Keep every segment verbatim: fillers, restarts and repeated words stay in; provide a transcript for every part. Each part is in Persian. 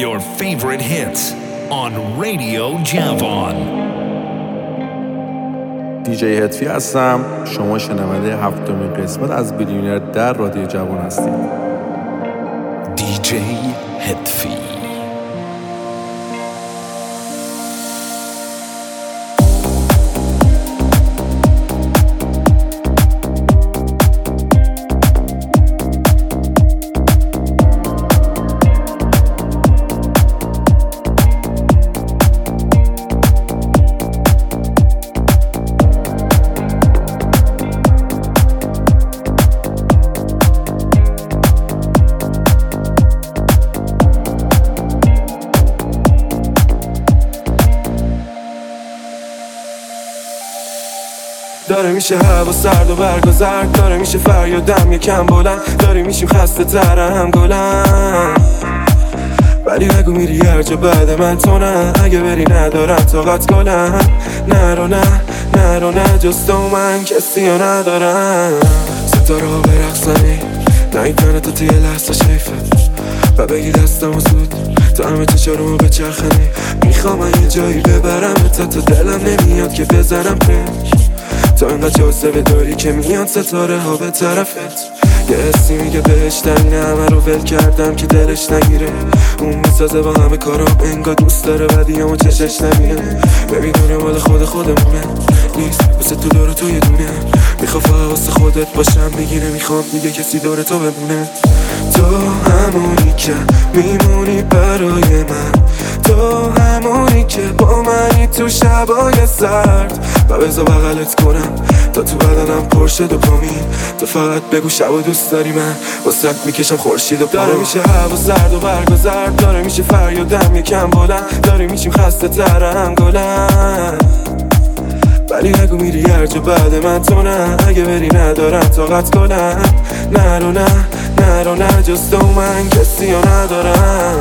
Your favorite hits on Radio Javon. دیجی هتفی هستم. شما شنونده هفتمین قسمت از بیلیونر در رادیو جوان هستید. دیجی هتفی. داره میشه هوا سرد و برگ و زرد، داره میشه فریادم یکم بلند، داره میشیم خسته ترم گلن. ولی نگو میری هر جا بعد من تو نه، اگه بری ندارم طاقت گلن. نرو نه نرو نه جز تو من کسی رو ندارم. ستاره ها برقصنی نه این تنه تا توی لحظه شیفه و بگی دستم و زود تا همه چشارمو بچرخنی. میخوام من یه جایی ببرم تا تا دلم نمیاد که بزنم پنج تا اینقدر جاذبه داری که میان ستاره ها به طرفت. یه حسی میگه بهشتم نه همه رو ول کردم که دلش نگیره. اون میسازه با همه کارام انگار دوست داره بدیامو چشش نمیره. نمیدونه مال خود خودمونه نیست واسه تو داره تو یه دونه. میخواه فقط واسه خودت باشم میگی نمیخوام دیگه کسی داره تو بمونه. تو همونی که میمونی برای من، تو همونی که با منی تو شبای سرد و بذار بغلت کنم تا تو بدنم پرشه دوپامین. تو فقط بگو شب و دوست داری من واسه میکشم خورشید و پا. داره میشه هوا سرد و برگ و زرد، داره میشه فریادم یکم بلند، داره میشیم خسته ترم گلن. ولی نگو میری هر جا بعد من تو نه، اگه بری ندارم طاقت گلن. نرو نه نرو نه جز تو من کسی رو ندارم.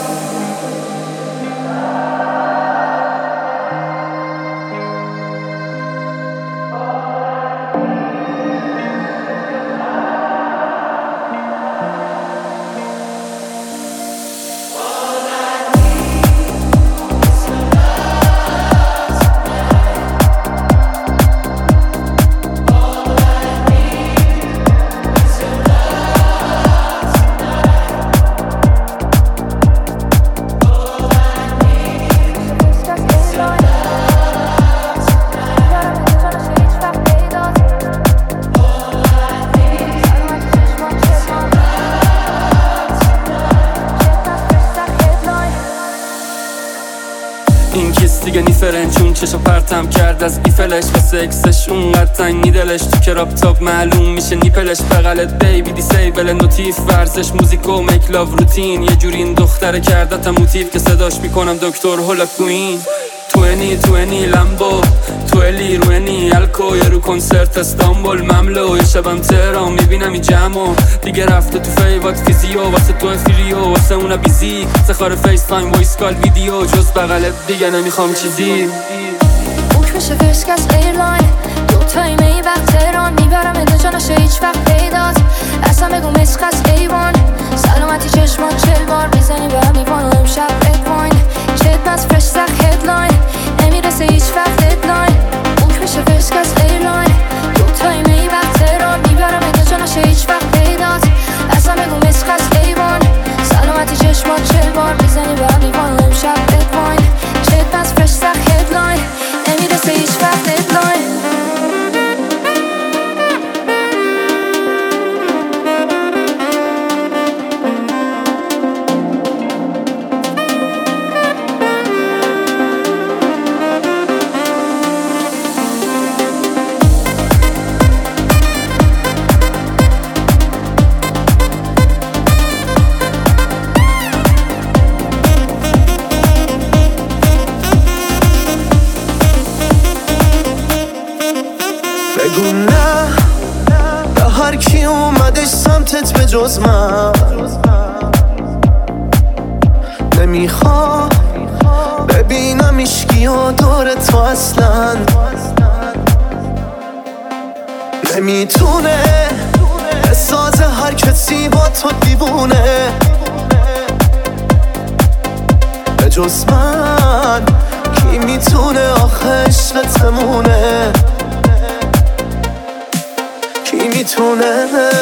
این کس دیگه نیفرنچون چشا پرتم کرد از ایفلش و سکسش اونقدر تنگی دلش تو که راپتاپ معلوم میشه نیپلش. بغلت بیبی دیسیبل نوتیف ورزش موزیک و میک لاو روتین. یه جوری این دختره کردتم موتیف که صداش میکنم دکتر هولا کوین. توینی توینی لمبو تویلی روینی الکو یه رو کنسرت استانبول مملو. یه شبم تهران میبینم این جمعو دیگه رفته تو فیوات فیزیو واسه تو فریو واسه اونا بیزی سخار فیس تایم وایس کال ویدیو جز بغلت دیگه نمیخوام چیزی. بوک میشه فرسک از ایرلاین دو تایم ای وقت تهران میبرم ادو جا نشه هیچ وقت پیداست. اصلا بگو مسخ از ایوان سلامتی چشمان چل بار بزنی به هم میوان و امشب ادواین چت نز فرش سخ هدلاین نمیرسه هیچ وقت ددلاین. بوک میشه فرسک از ایرلاین دو تایم ای وقت تهران میبرم ادو جا نشه هیچ وقت پیداست. اصلا بگو مسخ از ایوان سلامتی چشمان چل بار بزنی به هم میوان و امشب ادواین چت نز فرش سخ هدلاین نمیرسه هیچ وقت ددلاین. بگو نه به هر کی اومدش سمتت به جز من. نمیخوام ببینم ایشکی و دور تو اصلا. نمیتونه بسازه هر کسی با تو دیوونه. جز من؟ کی میتونه آخه عشقت بمونه؟ کی میتونه؟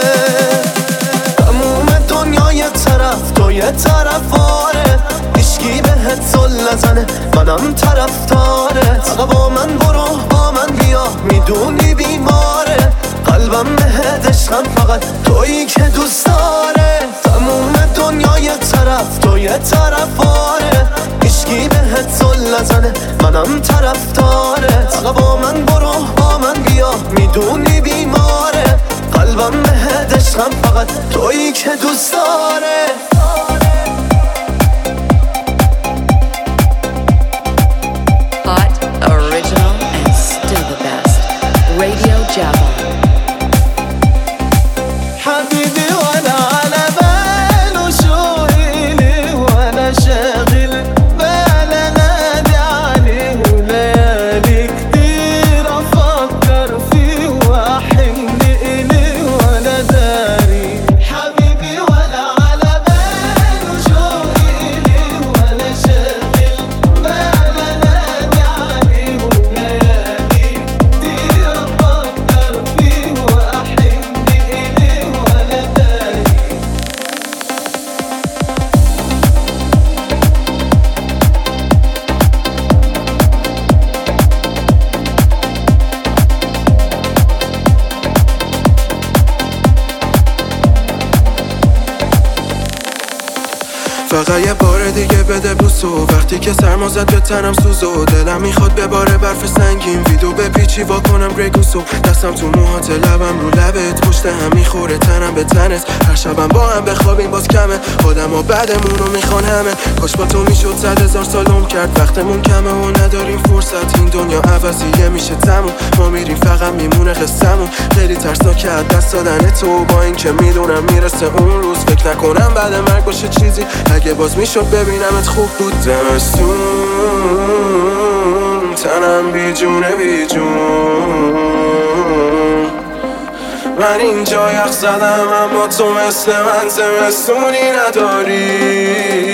تموم دنیا یه طرف تو یه طرف آره، هیچکی بهت زل نزنه منم طرفدارت. آقا با من برو با من بیا میدونی بیماره، قلبم بهت عشقم فقط تویی که دوست داره. تموم دنیا یه طرف تو یه طرف آره، هیچکی بهت زل نزنه منم طرفدارت. آقا با من برو با من بیا میدونی بیماره، قلبم بهت عشقم فقط تویی که دوست داره. Hot, original, and still the best. Radio Java. حبيبي ولا على باله شو إلي ولا شاغل باله نادي عليه وليالي كتير أفكر فيه وأحن إلي ولا داري. حبيبي ولا على باله شو إلي ولا شاغل باله نادي عليه وليالي كتير أفكر فيه وأحن إلي ولا داري. فقط یه بار دیگه بده بوسو، وقتی که سرما زد به تنم سوزو. دلم میخواد بباره برف سنگین، ویدو به پیچی وا کنم گریگوسو. دستم تو موهات لبم رو لبت، پشت هم میخوره تنم به تنت. هر شبم با هم بخوابیم باز کمه، آدم ها بعدمون رو میخوان همه. کاش با تو میشد صد هزار سالم کرد، وقتمون کمه و نداریم فرصت. این دنیا عوضیه میشه تموم، ما میریم فقط میمونه قصمون. خیلی ترسناکه از دست دادن تو، با این که میدونم میرسه اون روز. فکر نکنم بعد مرگ باشه چیزی، اگه باز میشد ببینمت خوب بود. دمستون تنم بی جونه بی جون، من اینجا یخ زدم اما تو مثل من زمستونی نداری.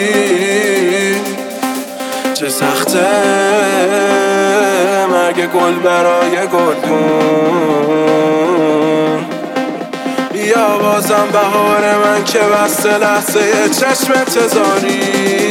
چه سخته مرگ گل برای گلدون، یا بازم بهار من که بسته لحظه چشم انتظاری.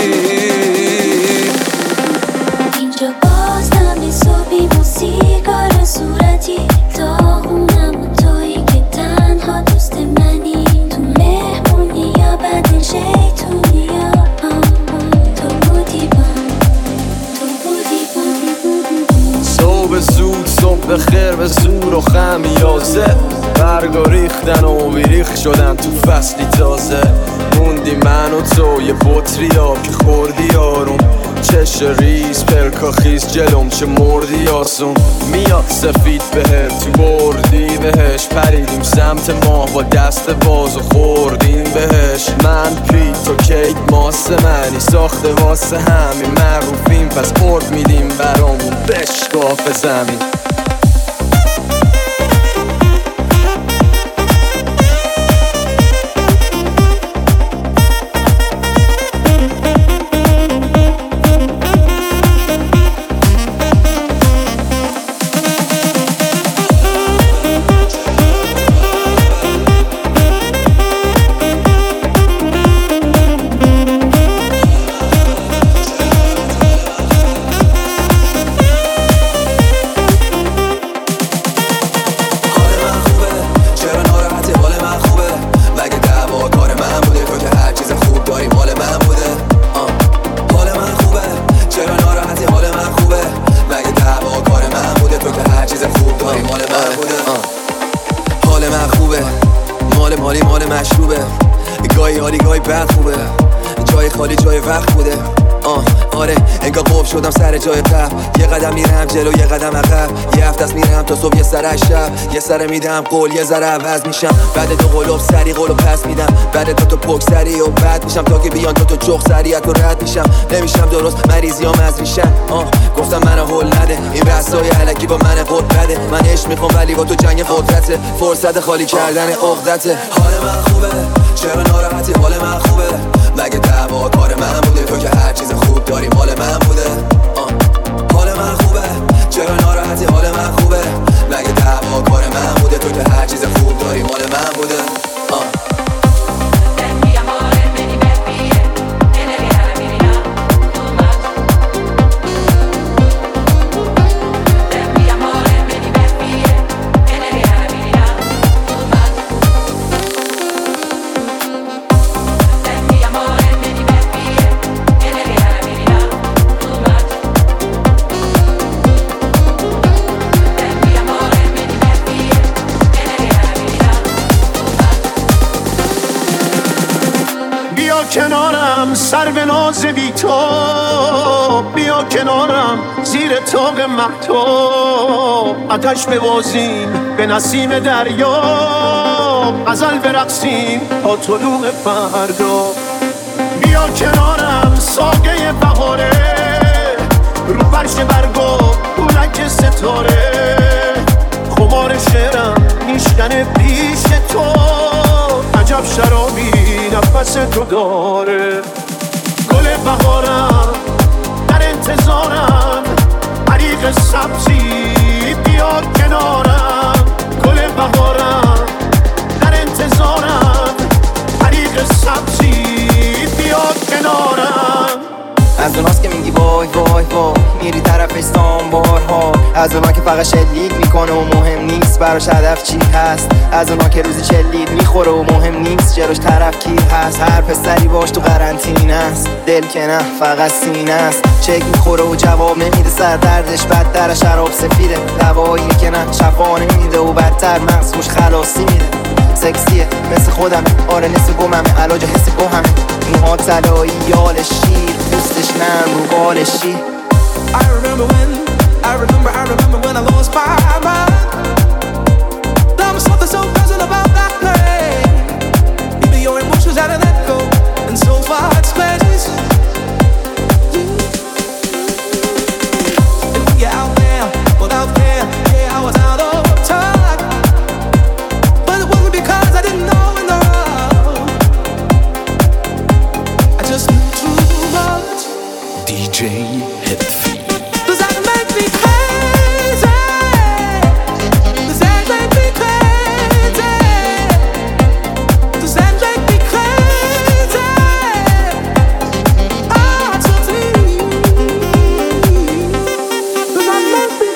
اینجا باز دم صبحی با سیگار صورتی، داغونم و تویی که تنها دوست منی. تو مهمونی یا بدن شیطونی یا تو بودی بام، تو بودی بام. صبح زود صبح خیر به زور و خمیازه، برگا ریختن و بیریخ شدن تو فصلی تازه. موندی من و تو یه بطری آب که خوردی آروم، چش ریز پلکا خیز جلوم چه مردی آسون. میاد سفید بهت تو بردی بهش، پریدیم سمت ماه با دست باز و خوردیم بهش. من پی تو کیک ماسه منی ساخته واسه همین، معروفیم پس ارد میدیم برامون بشکاف زمین. شدم سر جای قبل، یه قدم میرم جلو یه قدم عقب، یه هفته است میرم تا صبح یه سر شب، یه سر میدم قول یه ذره عوض میشم. بعد دو قلوب سری قولو پس میدم، بعد دو تا پک سری و بعد میشم تا که بیان دو تا چخ سریعت و رد میشم. نمیشم درست مریضیام از میشم. آه گفتم منو هول نده، این بحثای الکی با من قد بده. من عشق میخوام ولی با تو جنگ قدرته، فرصت خالی کردن عقدته. حال من خوبه چرا ناراحتی؟ حال من خوبه مگه دعوا کار من بوده؟ تو که هر چیز خوب داری مال سر به ناز بی تو، بیا کنارم زیر طاق مهتاب، آتش ببازیم به نسیم دریا، غزل برقصیم تا طلوع فردا. بیا کنارم ساقه بهاره، رو فرش برگا پولک ستاره، خمار شعرم میشکنه پیش تو، عجب شرابی نفس تو داره. گل بهارم در انتظارم، طریق سبزی بیا کنارم. گل بهارم در انتظارم، طریق سبزی بیا کنارم. از اوناست که میگی وای وای وای، میری طرفش سامبارها. از اونا که فقط شلیک میکنه و مهم نیست براش هدف چی هست. از اونا که روزی چلید میخوره و مهم نیست جلوش طرف کی هست. هر پسری باش تو قرنطینه است، دل که نه فقط سینه است. چک میخوره و جواب نمیده، سر دردش بدتر شراب سفیده. دوایی که نه شفا نمیده و بدتر مغز خوش خلاصی میده. سکسیه مثل خودم، آره نصف گممه، علاج حس گممه. موها طلایی یال شیر، دوستش نرم رو بالشی. I remember when, I remember, I remember when I lost my mind. There was something so present about that place. Even your emotions had an echo in so far spaces. And when you're out there, without care, yeah, I was out of touch. But it wasn't because I didn't know in the road. I just knew too much. دی جی هدفی. Does that make me crazy? Does that make me crazy? Does that make me crazy? Ah, tell me. Does that make me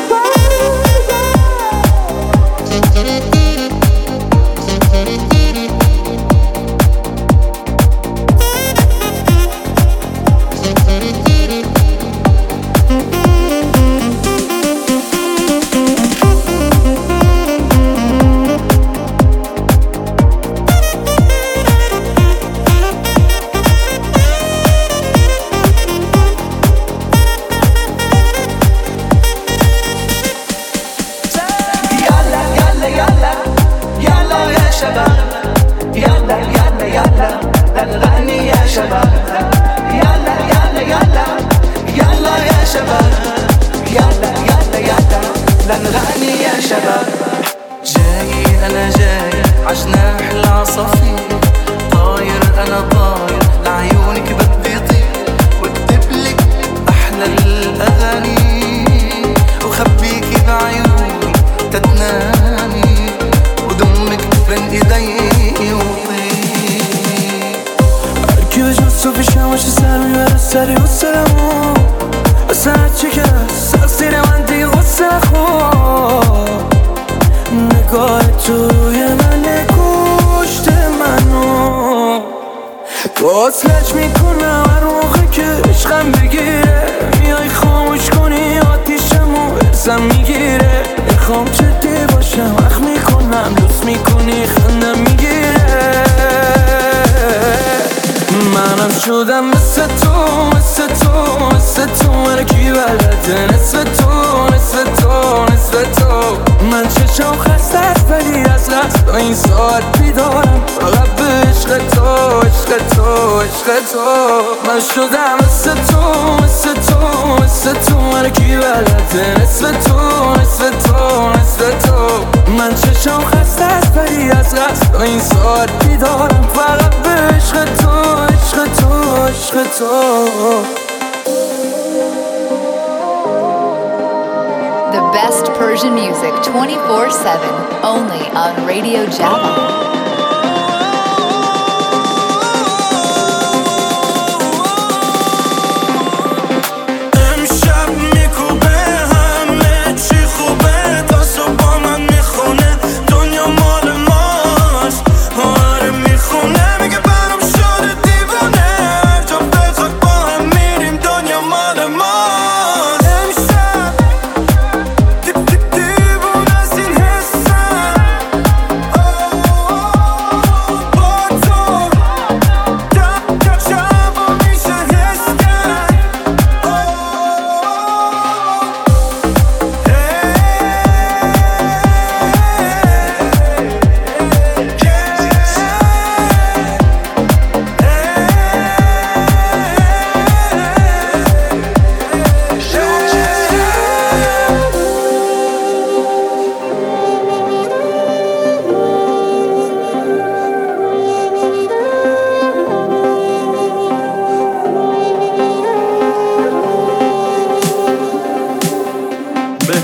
وصلت میکنم هر موقع که عشقم بگیره، میای خاموش کنی آتیشمو ازم میگیره. میخوام جدی باشم وقت میکنم، دوست میکنی خندم میگیره. منم شدم مثل تو مثل تو مثل تو، من کی بلده نصف تو نصف تو نصف تو. من چشم خسته است ولی از قصد این ساعت بیدارم، فقط به عشق تو عشق تو عشق تو. من شدم مثل تو مثل تو مثل تو، من کی بلده نصف تو نصف تو نصف تو. من چشم خسته است ولی از قصد این ساعت بیدارم، فقط به عشق تو عشق تو عشق تو. The best Persian music twenty-four seven, only on Radio Java. Oh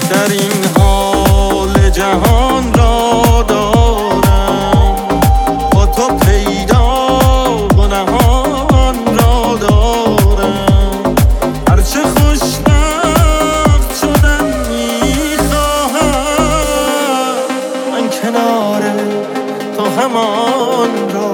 بهترین حال جهان را دارم، با تو پیدا و نهان را دارم. هرچه خوشبخت شدن میخواهم، من کنار تو همان را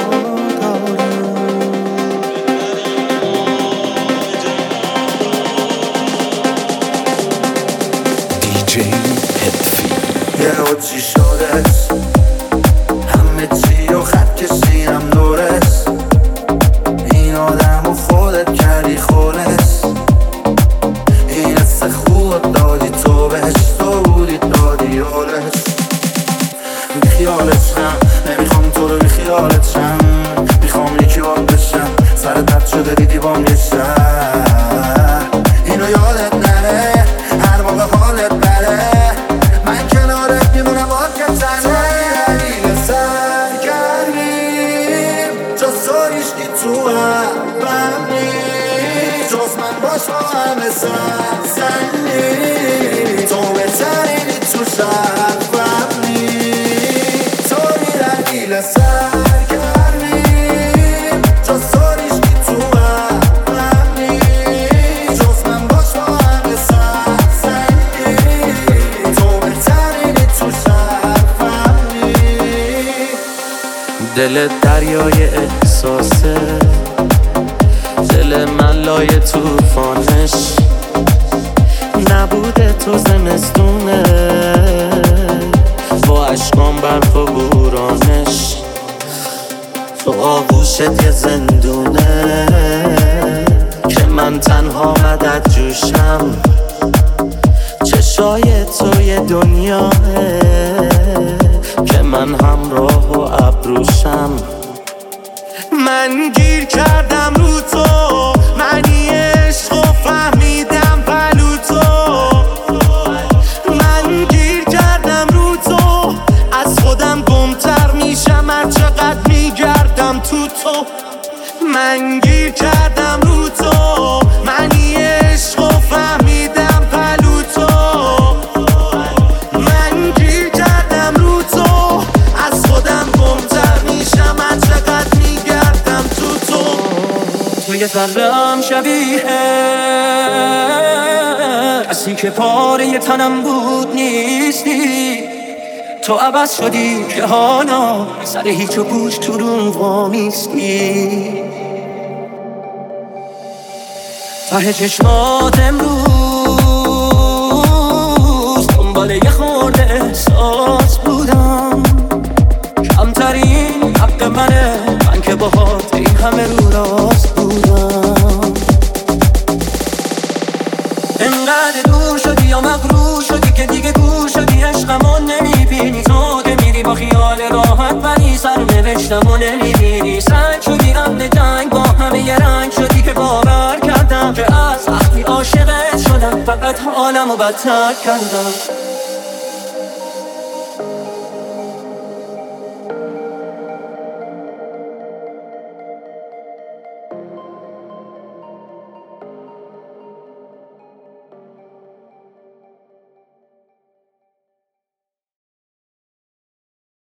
یه چی شدست، همه چی و خط کشیدم دورست. این آدم و خودت کردی خولست، این حس خوب دادی تو بهش، تو بودی دادی حالست. بی خیالتشم، نمیخوام تو رو بی خیالتشم، میخوام یکی باد بشم، سر درد شده دیدی بام یه شهر. اینو یادت نره هر موقع حالت بره، من کنارت میمونم با که تنه. دلیل سرگرمیم جز تو هیچکی تو قلبم نیست، جز من باش با همه سرزنی. تو بهترینی تو شرفم نیست، توی دلیل سرگرمیم جز تو هیچکی تو قلبم نیست، جز من باش با همه سرزنی. تو بهترینی تو شرفم نیست. دل دریای احساسه، دل من لای توفانش، نبوده تو زمستونه با عشقام برف و بورانش. تو آغوشت یه زندونه که من تنها مدد جوشم، چشای تو یه دنیاه که من همراه و ابروشم. من گیر کردم رو تو، معنی عشق و فهمیدم پلو تو. من گیر کردم رو تو، از خودم گمتر میشم هر چقدر میگردم تو تو. من گیر کردم رو تو، معنی عشق و فهمیدم پلو تو. من گیر کردم رو تو، از خودم گمتر میشم هر چقدر میگردم تو تو. تو یه ذره‌ام شبیه کسی که پاره تنم بود نیستی. تو عوض شدی که حالا سر هیچ و پوچ تو روم وامیستی. ته چشمات امروز دنبال یه خورده احساس بودم، کمترین حق منه، من که باهات این همه رو راست بودم. انقدر دور شدی یا مغرور شدی که دیگه گور شدی، عشقمو نمیبینی. تو که میری با خیال راحت ولی سر نوشتمو نمیبینی. سنگ شدی امن جنگ، با همه یه رنگ شدی که باور کردم که از وقتی عاشقت شدم فقط حالمو بدتر کردم.